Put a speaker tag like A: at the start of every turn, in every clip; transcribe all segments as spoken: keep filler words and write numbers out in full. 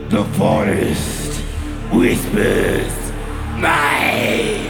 A: The forest whispers my.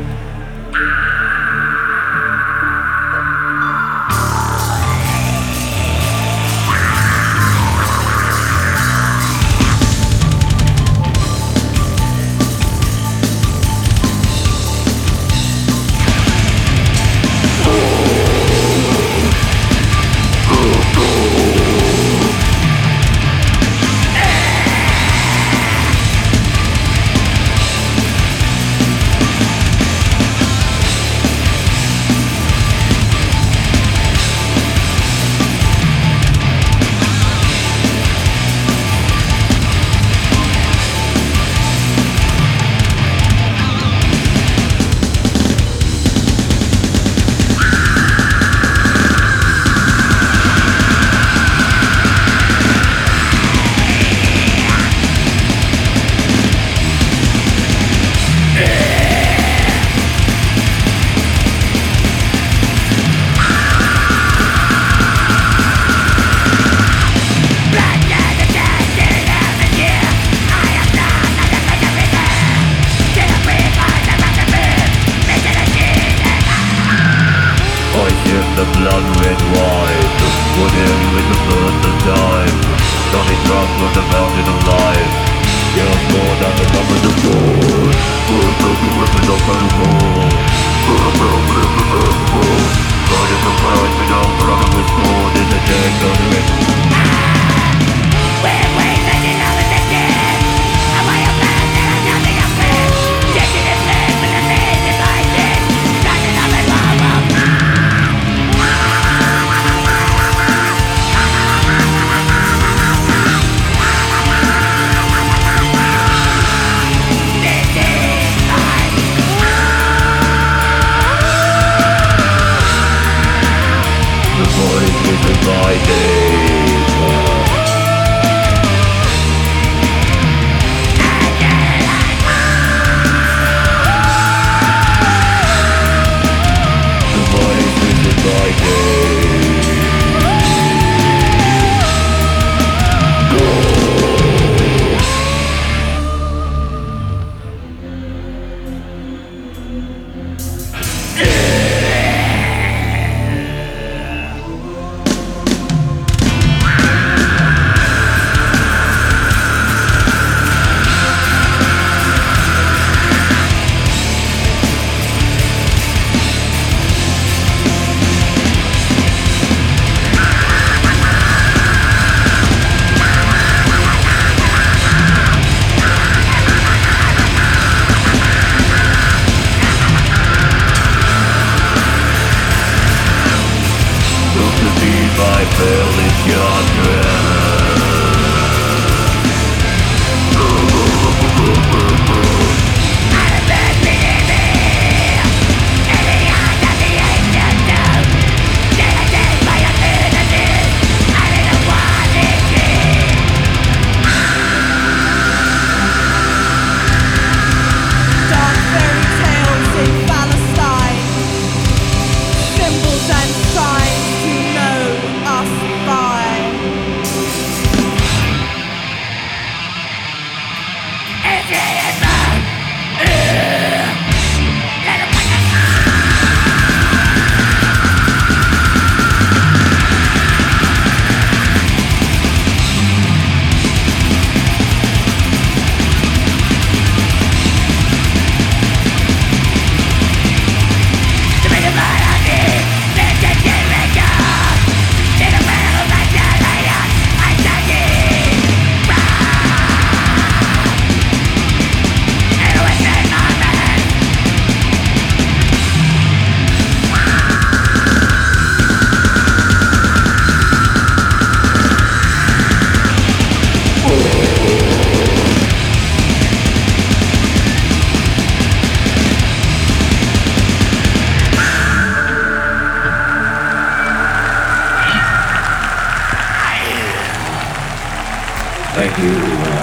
B: The blood red wine, put him with the birth of time. Johnny Drunk was the mountain of life. Just more than the numbers of gold. First of the weapons of battle. First of the weapons of battle. Riding the clouds without running with sword in the dead on the red.
C: We're wasting another decade. I want your plan and I'm nothing up with. Taking it live with the things that I did. Nothing of it all of
A: Thank you.